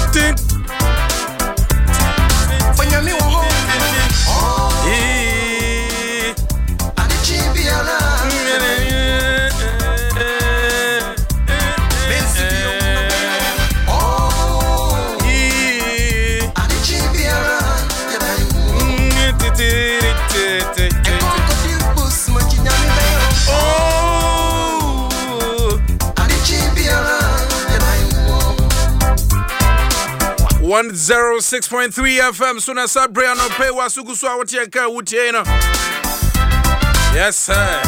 106.3 FM Suna Sabre no pay wasugu so awoti aka wutie no. Yes sir.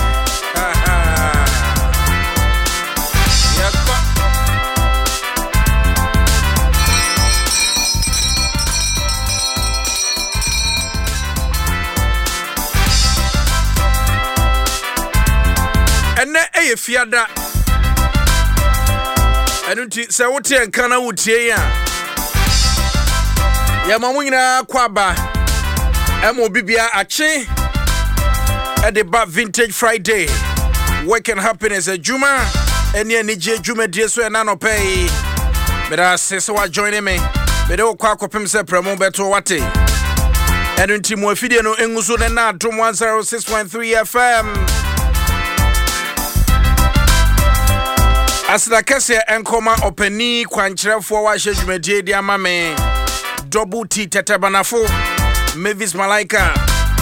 Ene eye fiada. Enunti se wotie aka na wutie ya. Ya mamunyina kwaba emo bibia ache Edeba Vintage Friday Work and Happiness Juma eni enije Juma die so na no pay Beda sese wa join me beda okwa akopem se premo beto wate enu nti mo afide no enguso na adom 106.3 FM Asida kese enkoma openi kwankyerefo wa hye dwumadie di amame Double T Tetabanafo Mavis Malaika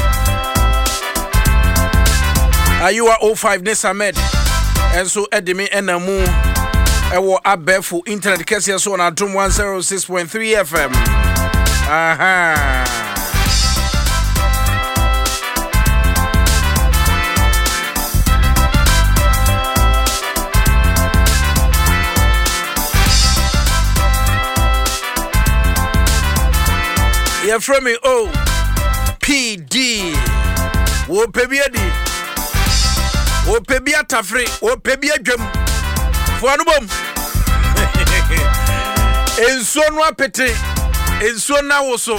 Ayua 05 Nesamed Enso Edimi Enamu Ewo Abefu Internet Kesi so na Drum 106.3 FM Aha Yeah, from me, oh, PD, oh, Pebiadi, oh, Pebia Tafri, oh, Pebia Gem, Fuanubum, and so no pete, and so now also.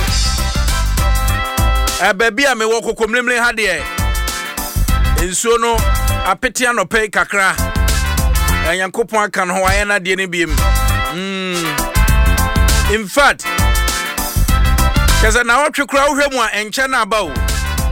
A baby, I may walk a comlimly hadie, and so no, a petiano pay kakra, and Yankopon can Hawaiiana DNBM. In fact, Kaza na watwe kura wohwemu a enche na ba o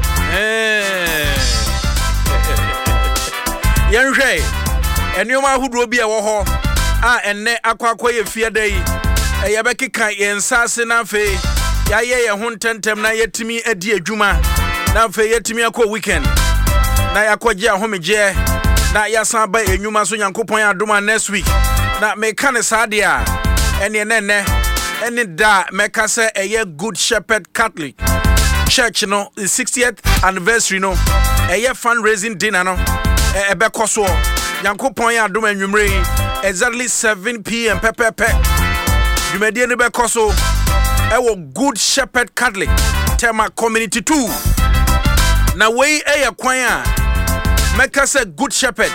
yenhwe enioma hudo bi e wo ho a enne akwakwa ye fiada yi ye bekeka yensase na fe ya ye ho ntentem na yetimi adi adwuma na fe yetimi akọ weekend na yakọje ahomegye na yasan ba enwuma so Nyankopon adoma next week na meka ne saade a ene nene Any da meka se eye Good Shepherd Catholic Church no the 60th anniversary no eye fundraising dinner no ebe koso Nyankopon ya adom anwumre exactly 7 p.m. pepepe Jumedie ne be koso ewo Good Shepherd Catholic Tema Community 2 na wey eye kwan a meka se Good Shepherd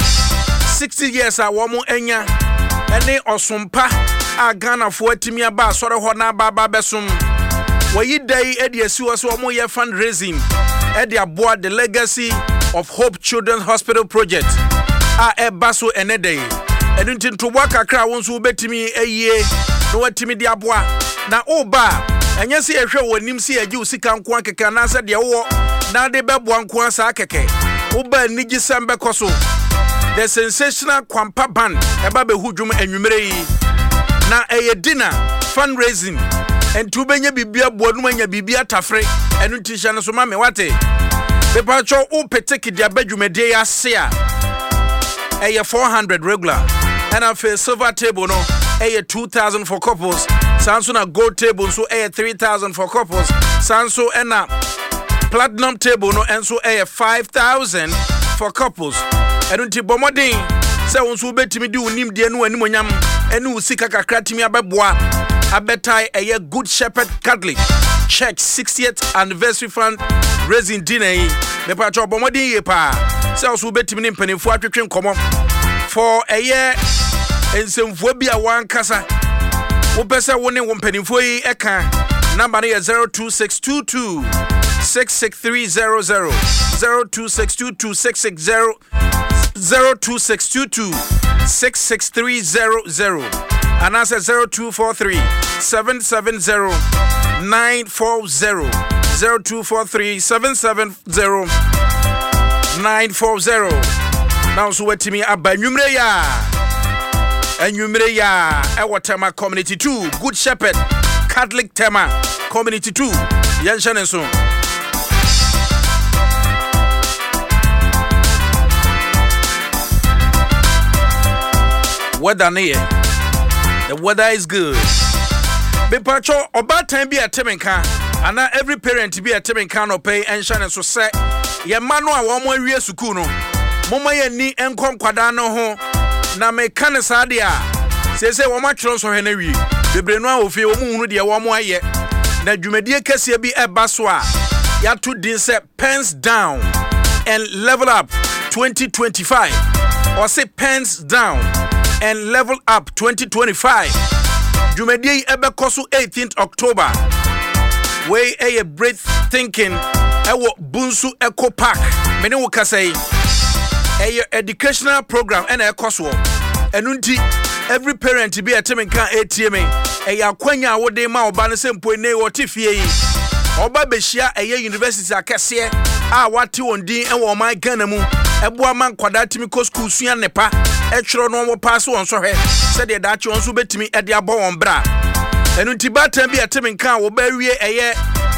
60 years a wo mo enya ene osompa Ghana for Timia Ba, sort of Hona Baba Besum. Where you day, Eddie Suas or more fundraising, Eddie aboard the legacy of Hope Children's Hospital Project. Basso and a day. And into to work a crowd once who bet me a year, no timid diabwa. Now, oh, bar, and you see a show when Nimsi a Jew sick and quanka can answer the war. Now they bab one quansa keke. Uba Niji Samba Koso. The sensational Kwampa band, a baby hujum and Numere. Na a dinner fundraising and to benya bibia bodumanya bibia tafre enu tisha na so mame wate pepa cho o peteki dia badwumede ya sea a 400 regular and a silver table no a 2000 for couples sanso na gold table so a 3000 for couples sanso na platinum table no and so a 5000 for couples enu ti bomodin se wonso betimi di unim de anu animonyam enu usika kakra timi abeboa abetai eye Good Shepherd Catholic Church 60th anniversary fund raising dinner me pa cho bomodin ye pa se wonso betimi ni mpanimfo atwetwe nkomo for eye ensemfo bia wan kasa wo pese wo ne wo mpanimfo yi eka number is 02622 66300 02622 660 02622 66300 and answer 0243 770 940 0243 770 940. Now so what me aba nwumre ya ewo Tema Community 2 Good Shepherd Catholic Tema Community 2 yanshane so weather near. The weather is good. Be pacho oba time be a temenka and every parent be a temenka no pay and shine so say ye manu a wo mo awie suku no moma ye ni enkom kwada no ho na me kan sa de a se wo ma twro so hwe na wi bebre no a ofie wo mu hunu de wo mo aye na dwumadie kase bi eba so a ya to din say pens down and level up 2025 or say pens down and level up 2025. Jumedi ebe kosu 18th October. We a breath thinking ewo Bunsu Eco Park. Mene woka say a educational program and a kosu. Enunti every parent be a temenka ATM. A kwanya wode ma oba ne sempo ne wotifie. Oba behia a university akese a wati wondin ewo man Ghana mu. Eboa man kwada timi ko school sua nepa etwero no wo pass won so hwe se de da che won so betimi e de abo won bra enu nti batan bi atemi kan wo ba wie eye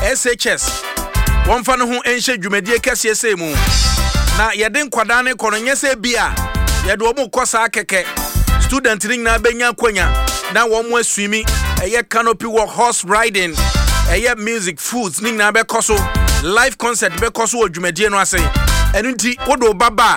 SHS won fa no ho enhye dwumadie kase se mu na ye de kwada ne kono nyese bia ye de wo mu kosa keke student ring na benya kwanya na wo mu aswimi eye canopy walk horse riding eye music foods ning na be koso live concert be koso wo dwumadie no ase enunti wodo baba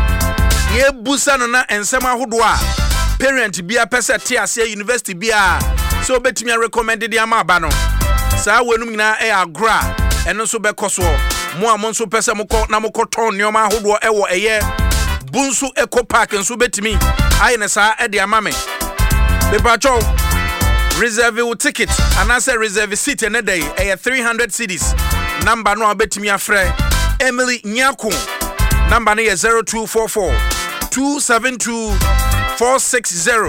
ye busa no na ensema hodo a parent bia pese te ase university bia so betimi recommended the amaba no saa wenum nyina e agra eno so be koso mo amon so pese moko na moko ton nyoma hodo ewo eye Bunsu Eco Park nso betimi aye ne saa e de amame be pacho reserve your ticket and I say reserve seat in a day 300 cedis number no betimi afre Emily Nyako number is 0244 272 460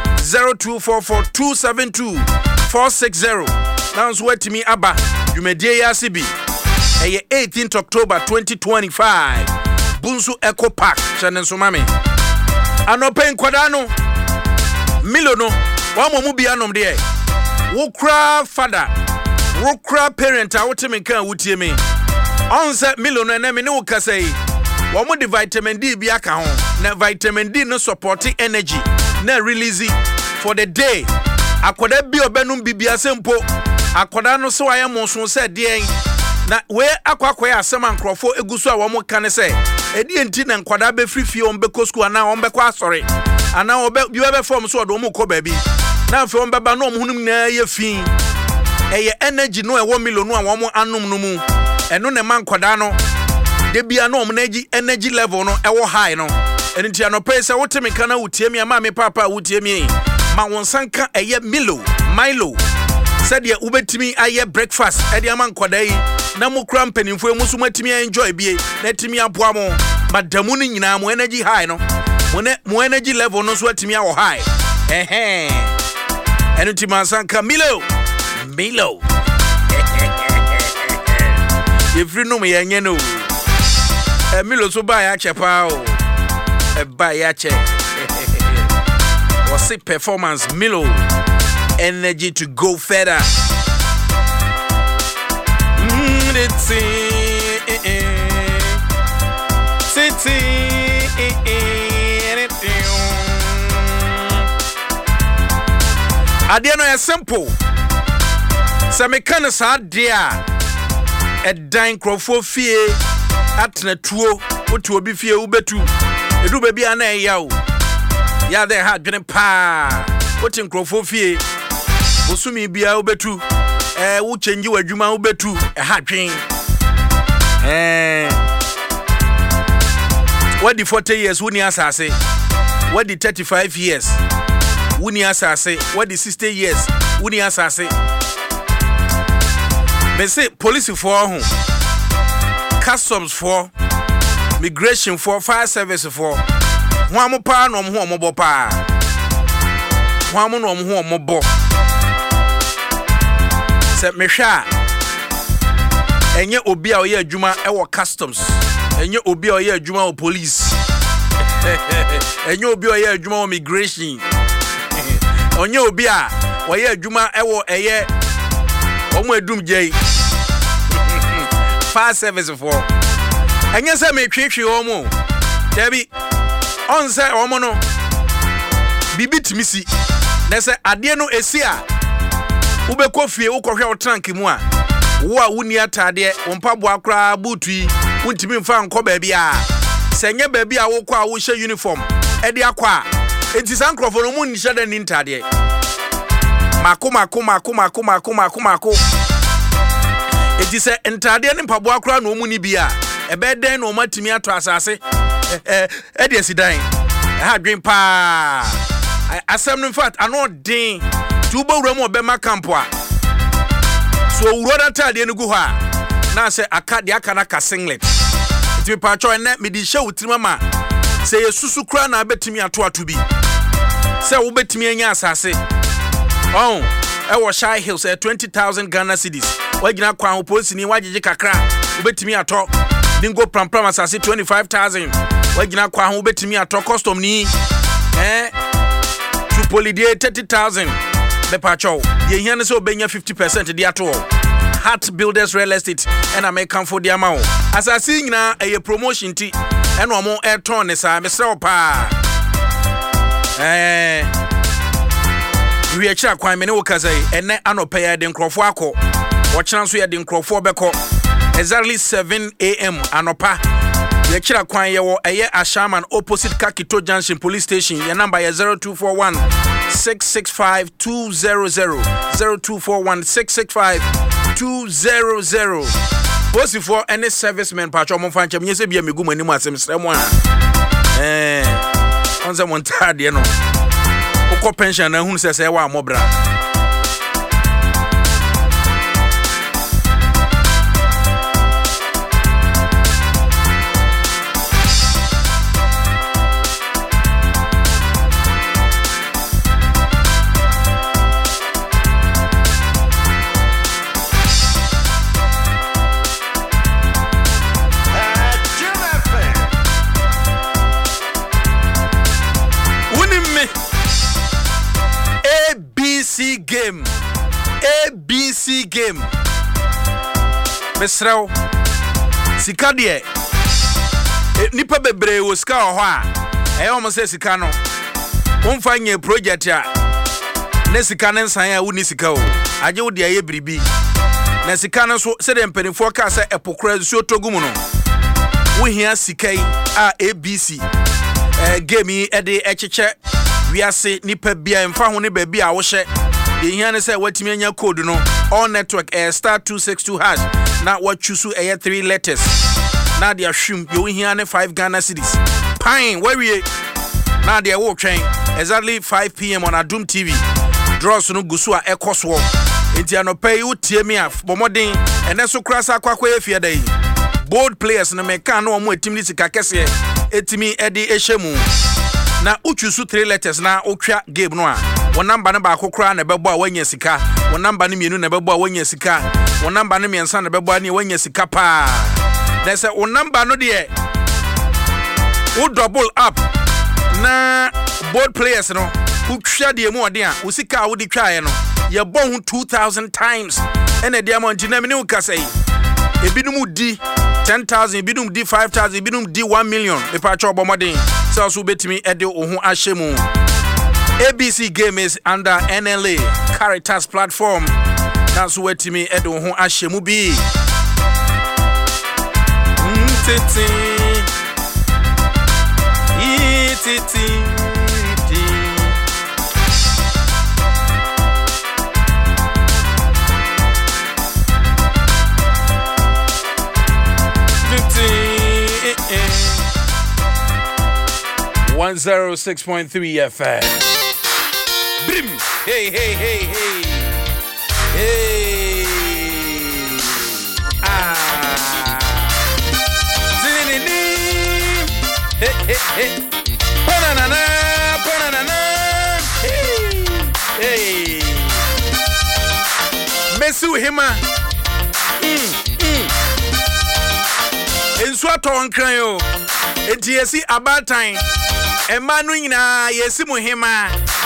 0244 272 460. Now sweat me aba you may dear CB 18th October 2025 Bunsu Eco Park Chanen Sumami Anopen Quadano Milono one mo bia nom de wokra father wokra parent a wotemi kan wutie me onse Milono na me ne wokasai wo mo de vitamin D bia ka ho na vitamin D no support energy na release for the day akoda bi obenum bibia sempo akoda no so aye mo so se de na we akwakoya asem ankrofo egusu a wo mo kan se edi enti na nkwada be frifie on be kosku ana on be kwa asore ana obe bi we be form so do mo ko baby na fe on beba no mo hunum na ye fin eye energy no e wo milonu a wo mo anum no mu eno ne man kwada no de bia no mo na energy level no e wo high no enti anope se wotemi kana wutie mi ama me papa wutie mi ma won sanka eye Milo said ye ubetimi aye breakfast e de man kwada yi na mo kra mpanimfo emusu matimi enjoy bie na timi aboa mo madamu ni nyina mo energy high no mo energy level no so atimi awo high enu ti mansanka Milo Every no me yenye no Milo so ba ya chepa o ba ya che what's it performance Milo energy to go further Adia no simple. Se me kan sa dia e dan krofo fie atna tuo otu obi fie ubetu edu ba bia na e ya o ya de ha dwene pa otin krofo fie osumi bia ubetu wo change wadwuma ubetu e ha dwen what the 40 years wuni asase what the 35 years wuni asase what the 60 years wuni asase me say police for who customs for migration for fire service for ho amopa no ho omobo pa ho amono ho omobo Se mehwa enye obi a oye adwuma e wo customs enye obi a oye adwuma wo police enye obi a oye adwuma wo immigration onye obi a oye adwuma e wo eye omo adum jey fire service for enye se me twetwe omo debi on se omo no bibi timisi na se ade no esi a ubekọ fie ukọhwe wo tank mu a wo a wuni atade wo mpabo akra butui wuntimi mfa nkọ ba bia senye ba bia wo kọ a wo hye uniform e de akọ a enti sankrofo no mu nhyɛ da ni ntade mako enti se ntade ne mpabo akra no mu ni bia ebe den no matimi ato asase e de asidan ha dwen pa asem no in fact ano den tubo wura mo be makampo a so wura da tade ne gu ho a na se aka de aka na ka singlet ti pa cho na me di hye wutirima ma se yesusu kra na betimi ato bi se wo betimi anya asase oh e wo Shy Hills 20,000 Ghana cedis wagina kwa ho police ni wagege kakra wo betimi ato dingo prampram asase 25,000 wagina kwa ho betimi ato custom ni Polydie 30,000 bepacho ye hiane so benya 50% di ato Heart Builders Real Estate and American for the amount asasi nyina eye promotion ti eno omo airton ne sa mesre pa we akira kwan me ne wo kazai ene anopa ya de nkrofo akọ wo kira so ya de nkrofo beko exactly 7 am anopa ye kira kwan ye wo eye Ashaman opposite Kakito Junction Police Station your number is 0241 665 200 0241 665 200 Bosi for any serviceman patch mo fanche me se bia megu mani mu asem sremo a onse mo ntade no ukọ pension na hunu se wa amobra ABC game Mesrao sika de nipa bebre wo sika ho a o se sika no wonfa nye project a na sika ne nsan a woni sika o aje wo de aye biribi na sika no so se de mpanifo ka se epokra su togu mu no wo hia sika yi a ABC game yi e de echeche wiase nipa bia mfa ho ne ba bia wo hye ye hia ne say watimi anya code no all network *262# na what choose 3 letters na dia hwim ye hia ne 5 Ghana cedis pine where we na dia wo twen exactly 5 p.m. on Adum TV draws no gusu a ekoso enti anopai utie me af bomodin ene so krasa kwakwa efie dai bold players na meka na omo etimi sika kese etimi edi ehemu na uchusu 3 letters na otwa game no a won number na ba akokora na bebo a wanya sika won number na mienu na bebo a wanya sika won number na miensa na bebo a ne wanya sika pa na say won number no de wo double up na board players no utwa de mu ode a usika wo de twae no ye bon 2,000 times ene de amount na me ne ukasai ebinum di 10,000 ebinum di 5,000 ebinum di 1 million me pa cho bomodin so so betimi ede ohun ahyemu. ABC game is under NLA Caritas platform. That's what me ede ohun ahyemu bi. One 106.3 FM. Brim. Hey, hey, hey, hey. Hey. Hey, hey, hey. Banana, banana. Hey. Hey. Mesu hima ensu aton kran yo enti yesi abatan ema no nyina yesi mu hima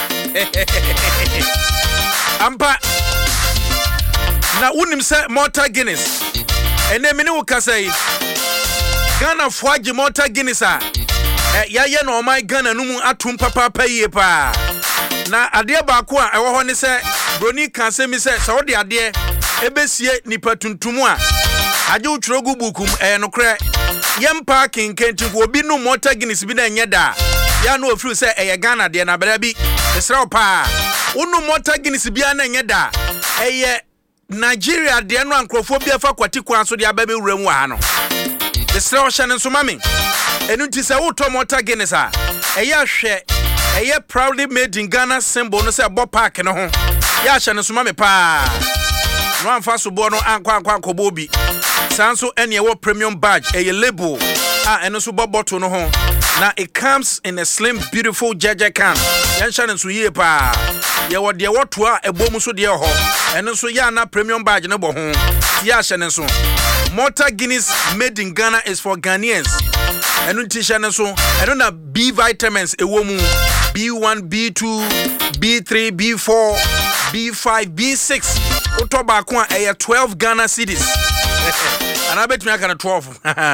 ampa na unim se Malta Guinness ene me ne wo kasai Ghana foaje Malta Guinness a ya ye no my Ghana no mu atum papa paye pa na ade ba ko a ewo ho ne se broni kan se mi se so de ade ebesie nipa tuntum a aje utrogu bukum no kre yem parking kentin ko obi no Malta Guinness bi na enye da ya no ofru se eye Ghana de na bra bi esra pa unu Malta Guinness bi na enye da eye Nigeria de no ankrofo bi afa kwati kwa so de ababe wuram wa ha no esra o hye ne so mame enu ti se woto Malta Guinness a eye hwe eye proudly made in Ghana symbol no se bo park no ho ya hye ne so mame pa no amfa so bo no ankwa akobo bi sanso ene wo premium badge eye label eno so bo bottle no ho na it comes in a slim beautiful jaja can yan hye ne so yie pa ye wo de woto a ebom so de ho eno so ya na premium badge no bo ho ya hye ne so Malta Guinness made in Ghana is for Ghanaians. Enu tisha ne so eno na B vitamins ewo mu B1 B2 B3 B4 B5 B6 utoba kwa 12 Ghana cedis and I bet me I can 12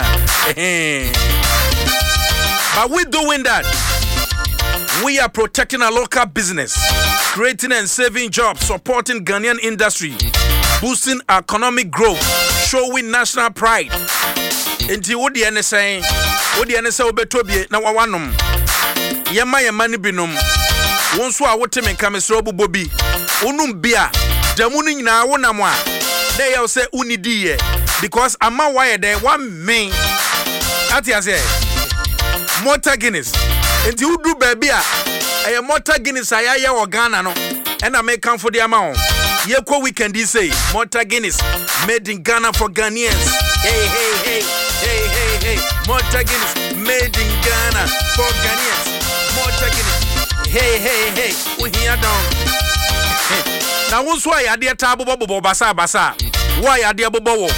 but we doing that we are protecting our local business, creating and saving jobs, supporting Ghanaian industry, boosting economic growth, showing national pride. Enti wo de ene sen obetobie na wawanom yema ni binom wonso a wote menka mesro obubo bi unum bia damu no nyina wonam a na ye say unidi ye because ama why there one main atia say Malta Guinness enti udu baby a Malta Guinness ayaye wo Ghana no ena me kan for the amount ye ko weekend this say Malta Guinness made in Ghana for Ghanaians. Hey Malta Guinness made in Ghana for Ghanaians. Malta Guinness hey we here down na won so ayade ta bobo basa wo ayade bobo wo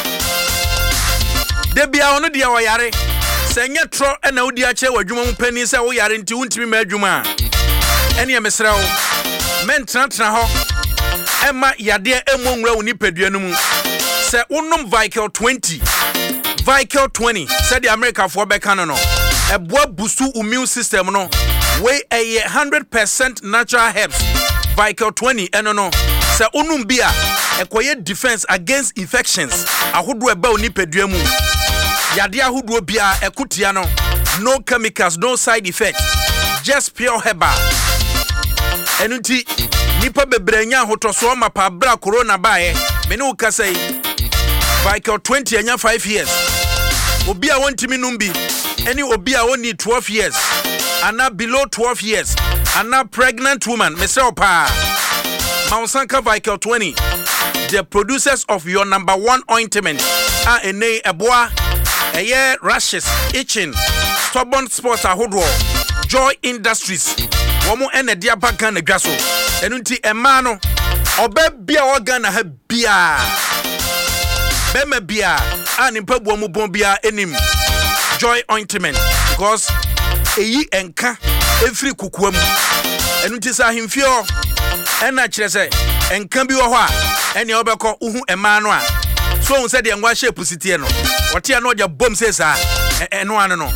de bia ono de wo yare senye tro na odi a che wadwuma mu pani se wo yare nti wuntimi ma adwuma ene ye mesra wo mentra ho ema yade emonwura wo nipadua no mu se unom Vical 20 said the America for Becano no a boa busu immune system no we a 100% natural herbs Vical 20 no se unum bia e koye defense against infections ahodo eba oni pedua mu yade ahodo bia ekotia no no chemicals, no side effects, just pure herbal enuti nipa bebrenya hotoso ma pa bra corona bae me no kasai Vical 20 anya 5 years obi a wontimi numbi any obi a woni 12 years and below 12 years and pregnant woman mesel pa Maunsanka Vical 20 the producers of your number 1 ointment are ene eboa eye rashes itching stubborn spots ahodo Joy Industries womo ene dia baga na dwaso enunti ema no obabia organa ha bia bema bia ani mpabu mu bon bia enim Joy ointment because eyi enka efri kukuam enunti sa himfio ena kirese enka bi wo ho a ene obekọ uhu ema no a so on said the ngwa shape sitie no wote na oja bom se sa eno anu no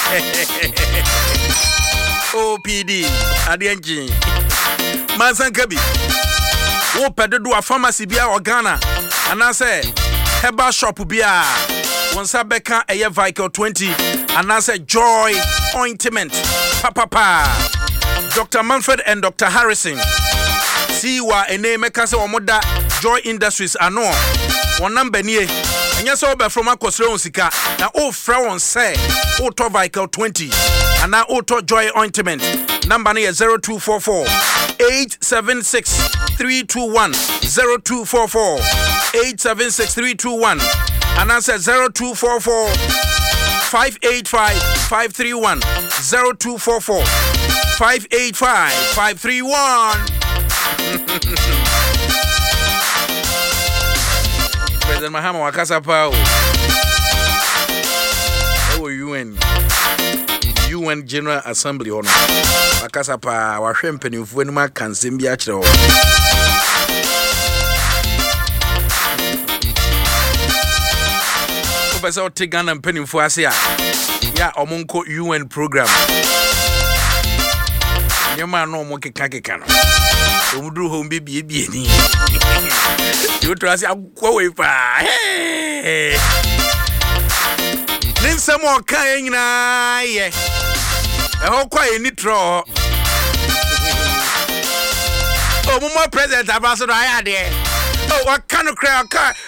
OPD adienji Masanka bi wo pedodo a pharmacy bia organa ana say herbal shop bia wonsa beka eye Vical 20 ana say Joy ointment papa Dr. Manfred and Dr. Harrison see wa ene meka say omoda Joy Industries ano won number nie enya so be from akosre on sika na o fra won say o to Vical 20 ana o to Joy ointment number ne 0244 876 321 0244 876 321 and answer 0244 585 531 0244 585 531 President Mahama wakasa pa UN General Assembly ono wakasa pa wahwe mpanimfo enu aka nsɛm bi akyerɛ wo Professor Otigana mpanimfo ase a ya omonko UN program nyema no mo keka no omuduru ho mbibie ni you to ase akwa we pa ninsem o kan nyina ye ho kwa ye nitro o mo president abaso do ayade o wakano kra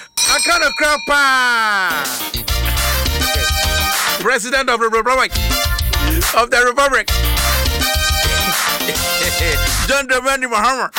pa President of the Republic John Dramani Mahama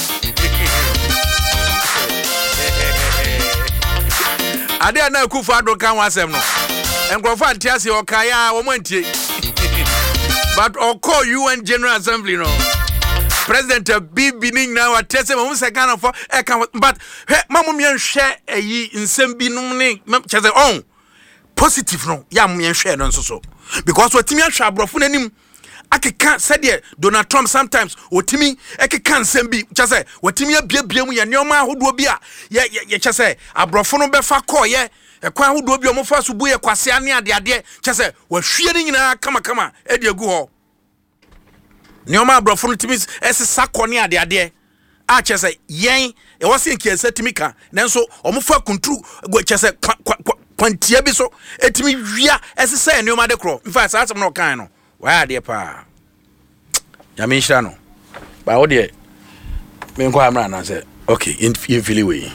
Ade na Akufo-Addo kan wasem no enkrofo antiase okaya wo mantie but oko UN General Assembly no President Bibi ning na watese mo sekana for but mamu mienhwe ayi nsem bi no ne chese on positive no ya mu mienhwe no nso so because watimi ahwe abrofo nanim akeka said Donald Trump sometimes otimi ekeka nsem bi chese watimi abiabia mu ye neoma ahodo bi a ye chese abrofo no befa call ye ekwan ahodo bi omofa so bu ye kwase ane ade chese wahwie ni nyina kama edi egu ho neoma abrofo no timi esesa kone ade a chese yen e wose nkiasa timi ka nanso omofa kuntru chese kwantia bi so etimi wia esesa neoma de kro in fact asem no kan no why dey pa Yamisha no ba wo de me nko amra na say okay in feel way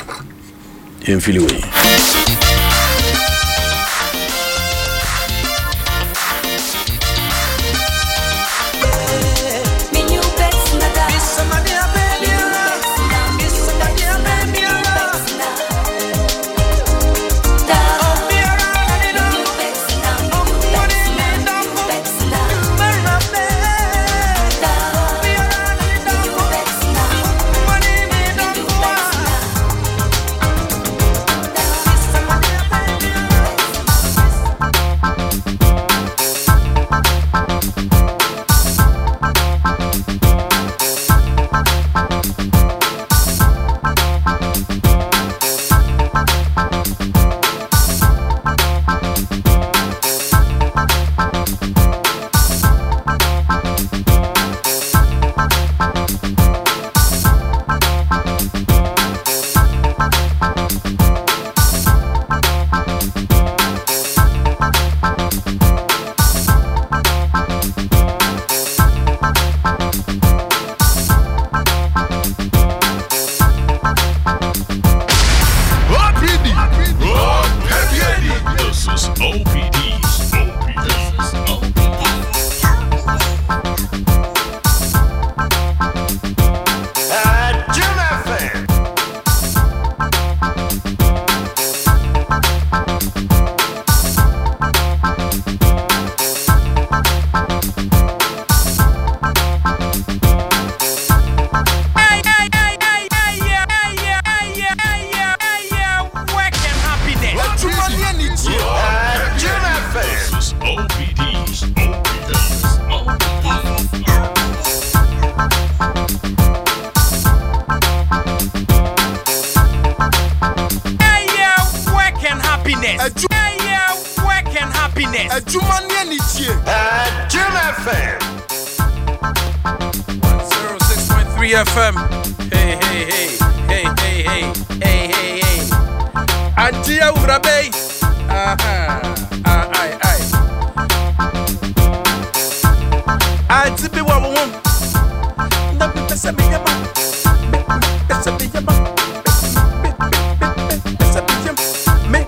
FM. Hey. Antia Urabe. Tipi wa wom. Ndabi pesa me yaba. Pesa me yaba. Pesa me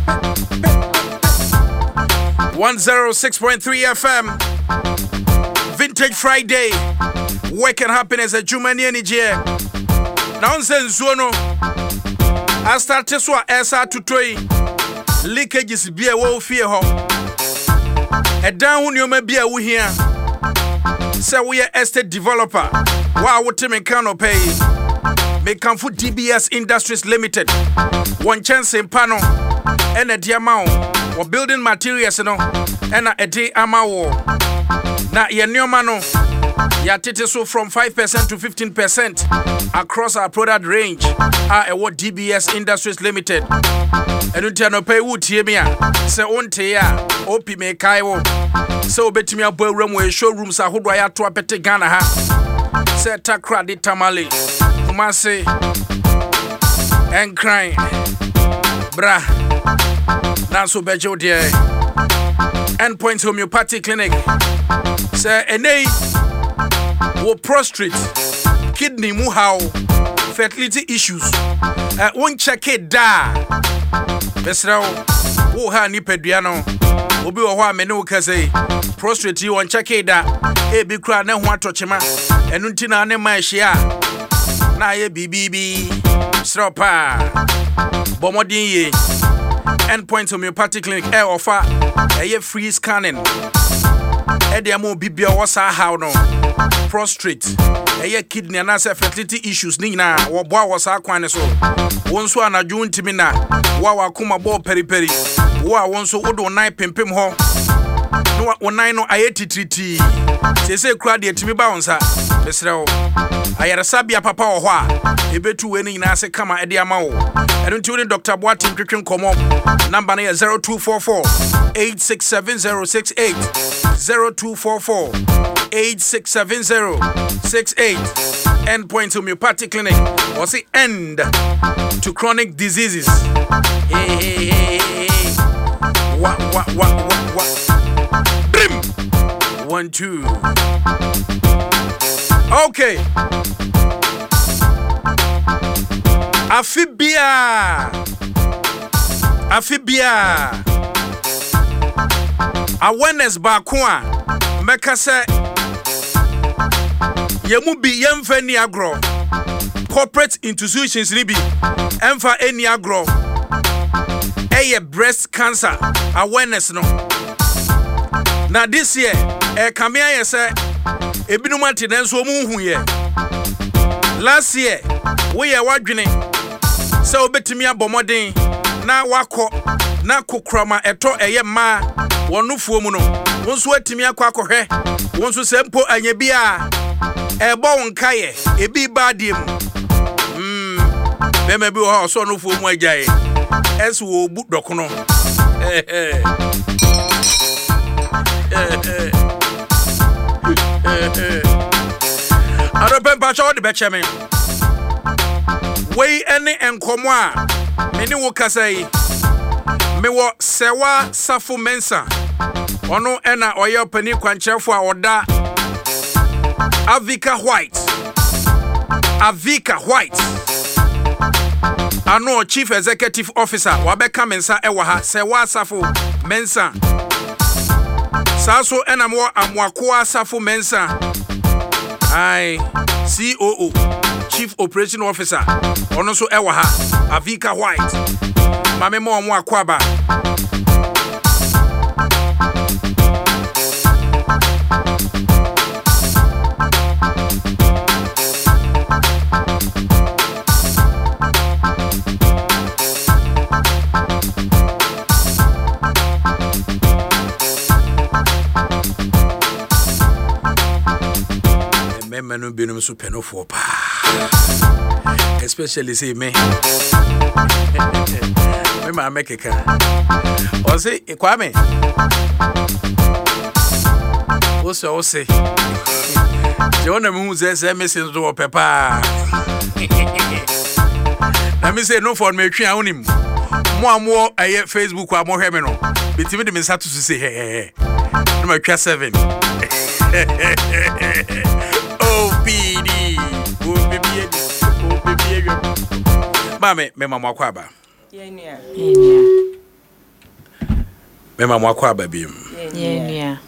106.3 FM. Vintage Friday. Work and happiness at Jumani energy. Nonsense no. I started so esa to toy. Leakages be a wo fear ho. A down you may be a we here. So we are estate developer. Wow, what me can pay. Make come for DBS Industries Limited. One chance in panel and a diamond or building materials, and a day amount. Now, your new mano, your so from 5% to 15% across our product range are a what DBS Industries Limited. And you tell no pay wood here, say on tea, OP me Kaiwo. So bet me a boy room where showrooms are who do I to a petty Ghana ha. Say takra di tamale, Mase and crying, bra. Now so bejo dear. Endpoint Homeopathic Clinic. Say ene wo prostrate, kidney mu how, fertility issues. Won't check it da. Besra wo ha ni peduano. Obi wo ho amene wo kase. Prostrate you on check it da. E bi kra na ho atochema. Enu nti na ne ma hia. Na ye bibibi. Sropa. Bomodin ye. Endpoint Homeopathic Clinic air offer a free scanning. Ediamo bibia wasa how no. Prostrate, a kidney and fertility issues, Nina, or boy was our quaniso. Once one a June Timina, Wawa Kuma Bo Peri Peri, Wa once so Odo Nai Pimpim Ho. No one I know I ate treaty. They say crowd yet to me bounce her. Mr. I had a Sabia Papa or Wa, a bit to winning Nasa Kama Ediamao. And until Dr. Boatin Cricket come up, number 0244 867068 0244 867068. Endpoint Homeopathic Clinic was the end to chronic diseases. Hey. What? Brim. 1, 2. Okay. Afibia. Awareness bakwa. Meka se yemu bi yemfa ni agro. Corporate institutions ni bi emfa eni agro. Eye breast cancer awareness no. Na this year kamia ye se ebinum antenenso mu hu ye. Last year we ye wadwene se obetimi abomoden na wako na kokrama eto eye ma wonufuo mu no wonso atimi akwakohwe wonso sempo anya bia ebo wonkaye ebi badiem bema bi ho so nufuo mu ajaye eso wo bu dokono Aropen pacho de becheme we ene enkomo a meni wo kasai me wo sewa safo mensa ono ena oye pani kwanchefo a oda Avika White ano chief executive officer wabeka mensa ewa ha sewa safo mensa saso ena mo amwako safo mensa ai COO chief operation officer ono so ewa ha Avika White mame mo akwaba menu binum so penofo pa especially say me ma mekeka o say Kwame o say je wona mu ze message do pepa na me say no for me twa onim mo aye Facebook a mo hwe me no bitimi de me satu so say no ma twa 7 OPD Mame, mema mwakwaba. Yenia. Mema mwakwaba bim. Yenia.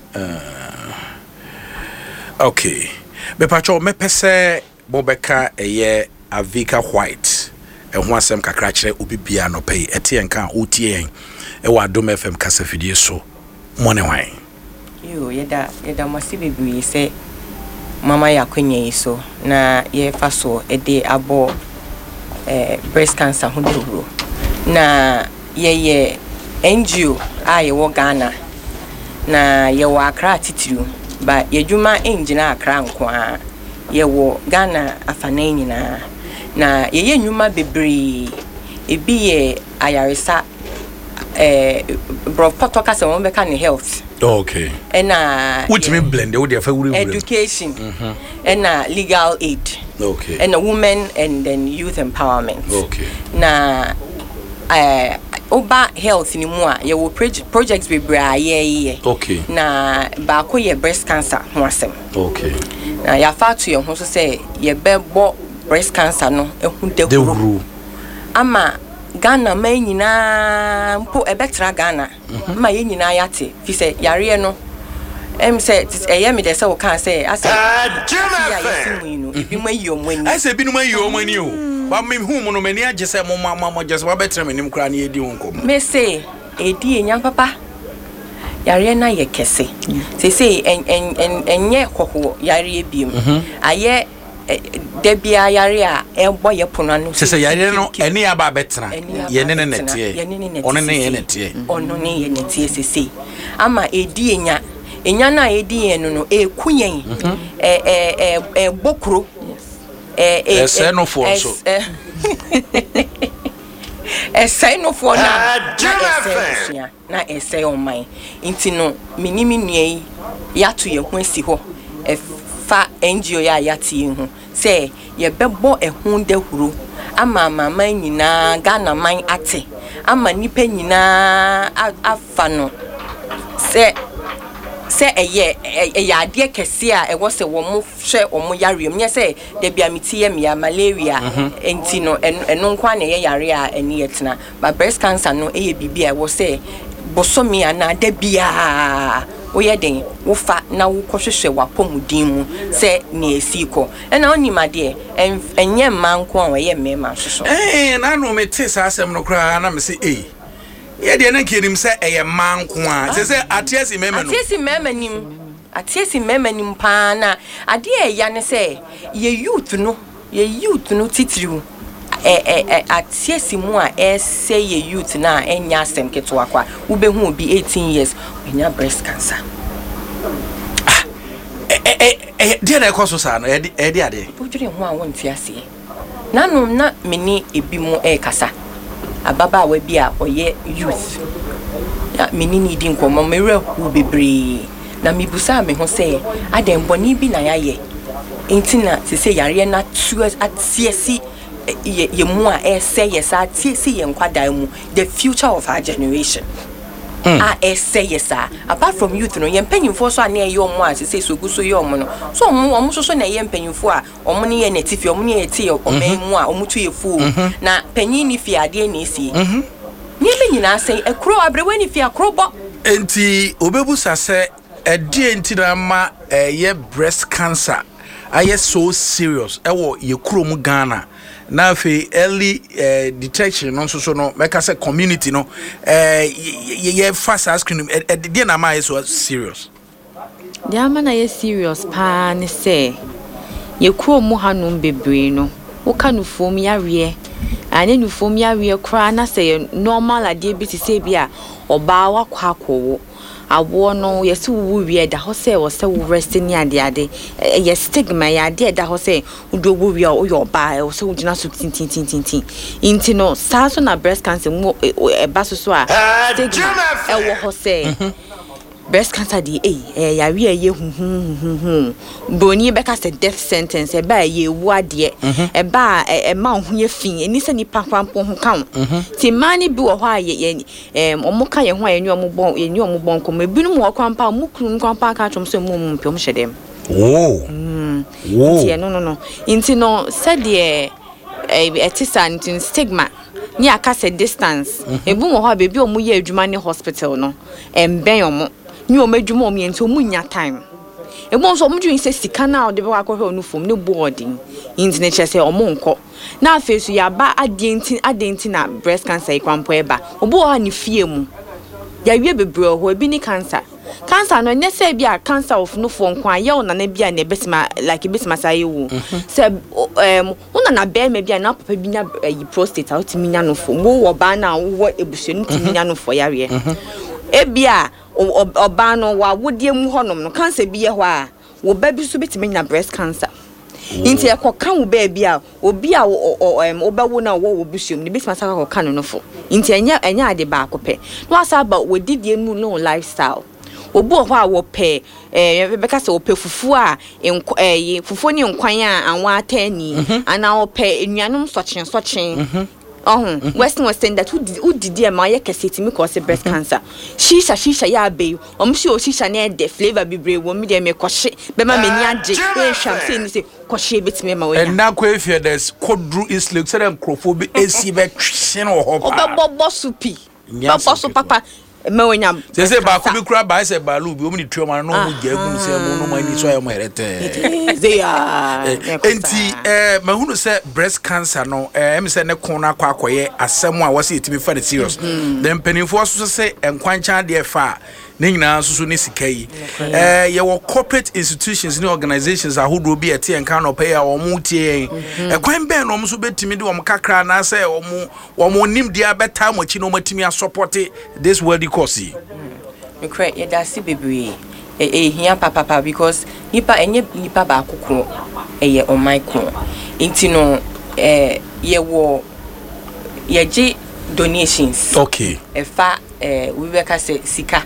Okay. Bepacho me pese bobeka eye Avika White. E ho asem kakra kire obibia no pay. Ete enka otie en. E wa Adom FM kasa fidie so. Mone wan. Yo, yeda masi bebre se mama ya kwenye iso na ye faso ede abo breast cancer ho duro na ye NGO a wo Ghana na ye wo Accra titiru ba ye dwuma engina Accra nko a ye wo Ghana afana nyina na ye nyuma bebre ebi ye ayaresa bro potoka se won be ka ne health. Okay. And which me blend the education and legal aid. Okay. And women and then youth empowerment. Okay. Na oba health ni mu a ye wo projects be bra ye. Okay. Na ba ko ye breast cancer ho asem. Okay. Na ya fa to ye ho so say ye bebo breast cancer no ehu dekuru. Ama Ghana man nyina mpo ebetra Ghana ma ye nyina yate fi se yare no say eye me de se wo kan say asa ya yesimu no ebi ma yi omani asa ebi no ma yi omani o ba me hu mo no mani age se mo just wa betra me nim kra na edi wonkom me say edi enyam papa yare na ye kese say enye kokko yare ebiem aye debia yare a ebo ye pono anu se yare no eni aba betra ye ne netie ono ne ye netie ono ne ye netie sese ama edi enya na edi enu no ekuyen bokro ese no for so ese no for na ese on my inti no minimi nue yato ye ho asi ho fa NGO ya yati hu say ye bebo ehun dehuru ama mama nyina Ghana man ate ama nipa nyina afa no say eye ade kese a ewo se wo mo hwe omo yare me say de bia metie me malaria enti no eno nkwa na ye yare a eni yetena but breast cancer no eye bibia ewo say bosomi ana da bia oye den wo fa na wo kohwehwe wapomudin mu se ne esiko na onimade enye manko a oye mema hwehwe na no mete sa asem no kra na me se ye de na kirim se eye manko a se atiesi mema no atiesi mema nim pa na ade ya ne se ye youth no titiriu atiesi mu a say ye youth na enya asem keto akwa wo be hu obi 18 years enya breast cancer dia na ekoso sa no ade bujure hu a won fiase nanum na meni ebi mu kasa ababa wa bi a oye youth ya meni ni di nkomo mewre hu bebre na mibusa me ho say aden boni bi na yaye entina se say yare na tu atiesi ye mu a say yes atiesi ye nkwadan mu the future of our generation say yes apart from youth no ye mpanyimfo so ane ye omo a se so guso ye omo no so omo so na ye mpanyimfo a omo ne ye netifi omo ne ye tie oman mu a omo tu ye fu na panyin ni fi ade na esi ni me nyina say ekro abrewe ni fi akrobo enti obebusa se ede enti na ma ye breast cancer aye so serious ewo ye kurom Ghana na fe early detection no so no make say community no ye fast screen dey na ma so serious dey ama na ye serious pa ne say ye kurom hanum bebre no wo ka no fom yare ane no fom yare kra na say normal ade bi ti say bia oba wakwa akwo awo no yesi wu wie da ho say wo say wo rest ni ade ye stigma ya ade da ho say udo wu wie o yo ba wo say wo gina so tin inti no sa so na breast cancer mu eba so a stigma e wo ho say breast cancer di ya wie ye hu boni be ka say death sentence e ba ye wu ade e ba e ma hu ye fin eni se ni pakwampo hu kan ti mani bi wo ho a ye omo ka ye ho a eni omo bon ko mebinu mo kwampa mo kunu kwampa ka twom se mo mpem hyedem ti no inti no said ye etisa inti stigma ni aka say distance ebu mo ho a bebi omo ye adwuma ni hospital no emben omo ni o medwuma o miento mu nya time e mo so mo dwun se sika na o de be akọ hwe onufom ne boarding internet chese o mo nko na afesu ya ba adenti na breast cancer ikwampo eba obo ha ni fie mu ya wie bebre ho ebi ni cancer cancer no nye say bia cancer of no for nkwa ye ona na bia na besima like besima say wo say una na be me bia na papa bi nya prostate out mi nya no for wo ba na wo ebusuanu ti nya no for yare ebia oba no wa wodie mu honom no cancer bi ye ho a wo ba bi so betimi nya breast cancer inti ekoka wo ba bia obi a obawo na wo busuam ni betimi saka koka no fo inti enya ade ba akopɛ no asa ba wodidie mu no lifestyle obu ho a wo pɛ beka se wo pɛ fufu a fufu ni nkwan a anwa atani ana wo pɛ enuanom sochen Western that who did ma ye kese me cause breast cancer shisha ya be omsi o shisha na de flavor bibre wo me de me kwhye be ma mani age e hwam se ni se kwhye betime ma we and na kwa efia des kodru is look say microphone be esi be twhye no ho pa obo supi bosu papa me wenya say ba ku bi kura ba say ba lu bi o mi tuo ma no mo gya gu say mo no ma ni so ya mo herete they are enti mahunu say breast cancer no em say ne kon na kwakoye asem a wose etimi fa the serious then penifo so say enkwanchan de fa ne nyina so ne sikai ye wo corporate institutions ne organizations ahodo bi ete enka no pay a wo mu tie ekwan ben no so betimi de wo kakra na say wo mo nim dia beta mo chi no matimi a support this world cause me cry ye da si bebre hia papa because nipa enye nipa ba akoko ye on my ko inti no ye wo ye gi donations okay efa we be ka say sika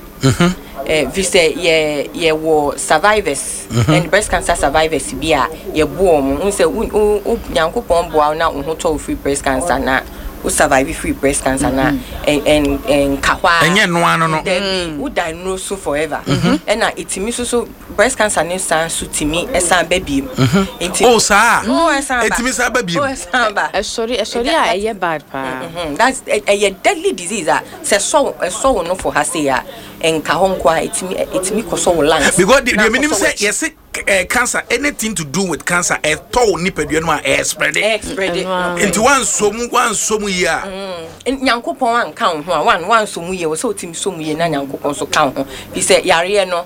we say ye wo survivors and breast cancer survivors bia ye bo mo say nyankopon boa na ho to free breast cancer na who survive free breast cancer na and kahwa enye no ano no who diagnose forever and na itimi so breast cancer ne san so timi esan baby oh sa esan itimi sa baby sorry a ye bad pa that's a deadly disease se so no for her say ya en kahonkwa itimi koso lungs because the minimum say yes cancer anything to do with cancer to nipadua no spread into one somu year nyankopon an kan ho one somu year so timi somu year na nyankopon so kan ho bi say yare no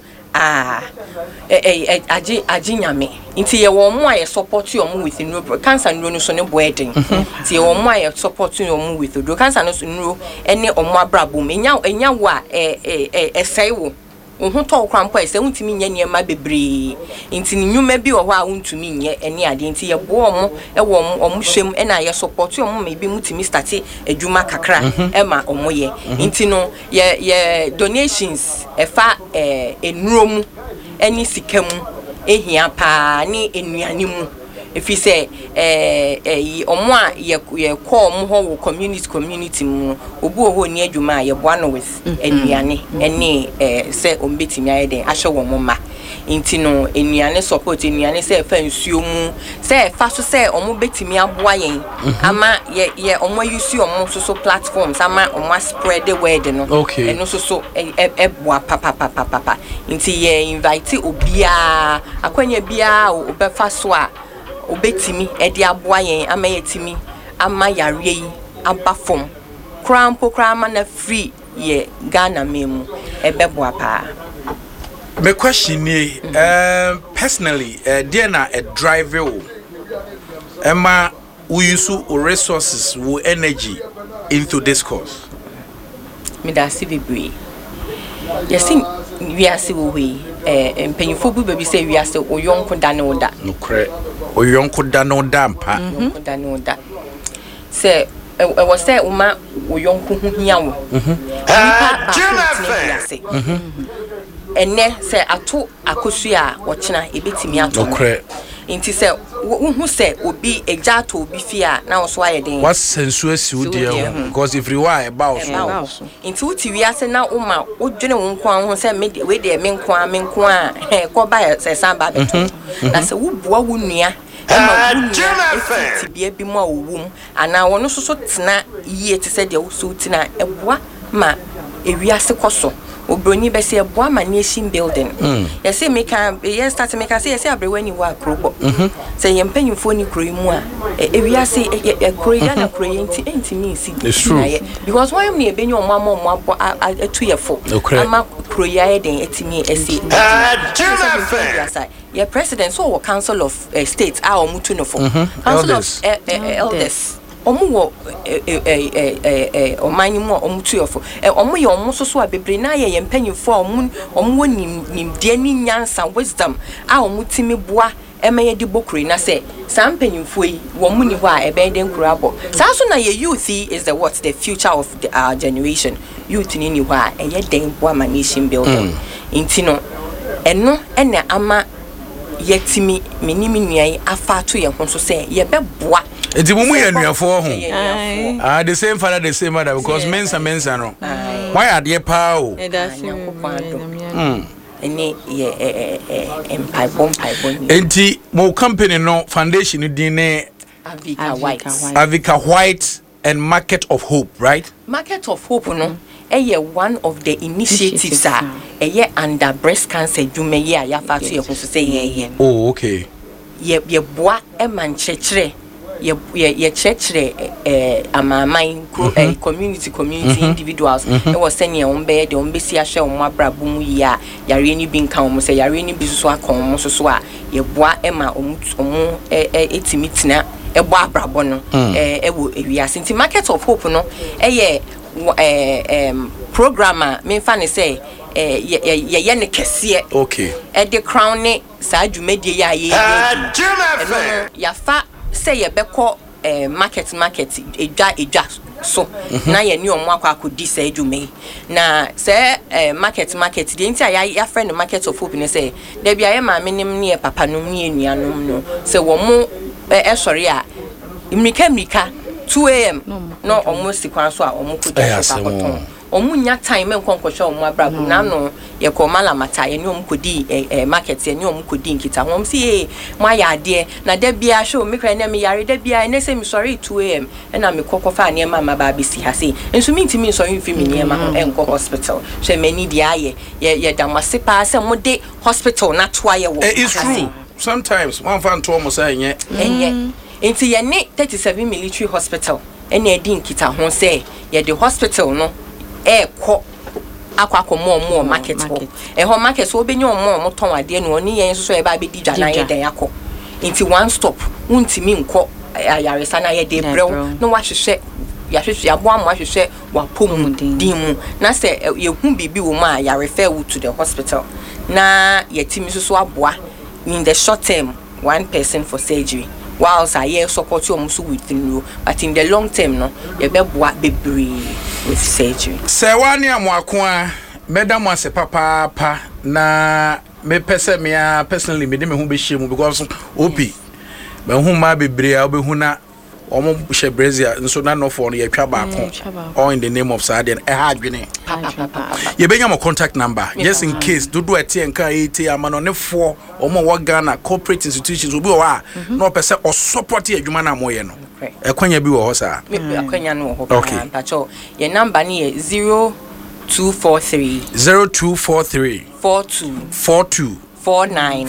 agi nyame nti ye wo mo aye support you mo with no cancer no so ne boedin nti ye wo mo aye support you mo with do cancer no so no ene omo abrabom enya wo a sei wo ho to krampo ese untimi nya niema bebre nti nyuma bi wo ho a untimi nye ene ade nti ye bo omo omo hwem ena ye support omo me bi mutimi start adwuma kakra ema omo ye nti no ye donations efa enuro eni sikamu ehia pa ni enuane mu efi se omo a ye call mo ho community mu obu ho ni adwuma ye boa no with enuane eni se ombetimi ayeden ahwe wo mo ma nti no enuane support enuane se fa nsuo mu se fa so se omo betimi aboa yen ama ye omo use omo so platforms ama omo spread the word no eno so boa papa nti ye invite obia akwanya bia obefa so a obetimi edi aboa yen ama yetimi ama yare yi aba fom krampo krama na free ye Ghana memu ebeboa pa. My question is personally there na a driver Emma we use resources wo energy into this course me da si bebre yesi we ase wo we empanyfo bu baby say we ase oyonko da no da no kre oyonko da no da mpa da no da say we say uma oyonko hu hia wo enne se ato akosu a wochena ebetimi ato okre nti se hu se obi eja to obi fi a na wo so ayeden what sense asi udie because if you are about so nti uti wi ase na uma odwene wo nko ho se me we de me nko a ko ba se san ba beto na se wo bua wo nua bia bi mu a wowum ana wono so tena yie te se de wo so tena eboa ma ewiase koso obroni be se eboa ma nation building ye se me kan ye start me kan se ye se abrewa ni wa krobo se ye mpanyimfo ni kroyi mu a ewiase kroyi na kroyi enti mi si because why me ebenyo omamo abo atu ye fo ama kroya den etimi esi your president so council of state a omutu no for council of elders omu omani mu omutu yofo omu ye omu so a bebre na ye mpanyifo omu nim de ni nyansa wisdom a omutimi boa emeye di bokuri na say sam mpanyifo yi wo mu ni ho a ebe den kurabo sa so na ye youth is the future of our generation youth ni ho a eye den boa ma nation building intino eno ene ama yetimi menimi nuai afa to ye ho so say ye beboa enti mumu ye nuafo ho the same father the same mother because mensa no why are they pa o eni ye empire bomb enti mo company no foundation din ne Avica White and Market of Hope, right? Market of Hope no one of the initiatives under breast cancer jume ye ayafa to ye ho so say ye oh okay ye boa e man chechre ye chechre amaman community individuals e was saying on be de on be si ahwe on abrabo mu yi a yare ni bi nka on say yare ni bi so akon mo so a ye boa e ma omu etimi tina e boa abrabo no e wo ewiase nti Market of Hope no programmer me fa ne say ye ne kese okay e de crown ne sa dwumedie ya ye ya fa say ye beko market edwa so na ye ni omo akwa akodi sa dwume na say market de nti ya friend Market of Hope ne say da bia ye ma menim ne papa nom ne enuanom no say wo mo sori a mrika 2 a.m. no almost sikwan so a omo kodi akoton omu nya time enkonkoshe omu abrabo na no ye ko mala mata ye ni omu kodi market ye ni omu kodi nkita hom si mo ya ade na da bia show me kra na me yare da bia na say me sorry 2 a.m. na me kokofa na ma ba bisi ha say enso mi ntimi sorry fi me ne ma ho enko hospital she mani dia ye damase pa say mo de hospital na to aye wo it's true sometimes one fan to almost say enye enti ye ne 37 military hospital ene edi nkita ho say ye the hospital no ko akwa mo market ho ho market so obenye mo ton ade no oni yen so e ba be dija na ye den yakọ nti one stop untimi nko ayaresa na ye de brew no wa hwehwe ya hwehwe abo am wa hwehwe wa pom din mu na se ye hu bibi wo ma ya refer you to the hospital na yetimi so aboa in the short term one person for surgery whilst I support you almost within you, but in the long term, no, you better bebre with surgery. Say one year more, Madam was a papa na me person me personally me dem who be shame because opi, but whom ma bebre I'll be huna omo she Brazil nso na no for ye twa baako all in the name of Sadian e ha adwene ye benya mo contact number just in case do ati enka eti amano ne for omo wo Ghana corporate institutions obi o a no pese o support adwuma na mo ye no e kwanya bi wo ho sa me kwanya no ho pa cho ye number ni 0243 42 49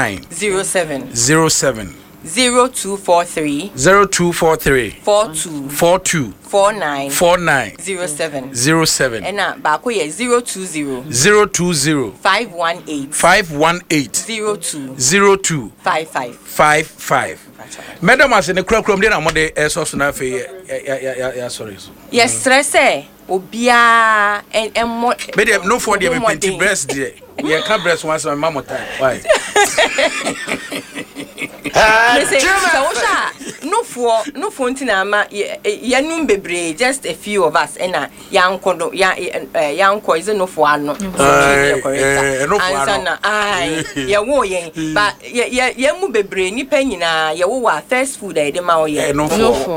07 0243 42 49 07 ena ba ko ye 020 518 02 55 Madam as ne kura dem na mo de so so na fe ya sorry so yes stress obia mo be dem no for dem penti breast there we can breast once my mama time why no for ntina ma ya num bebre just a few of us and yanko no yanko is no for ano ya wo yen but ya mu bebre nipa nyina ya wo wa fast food e de ma wo ye no for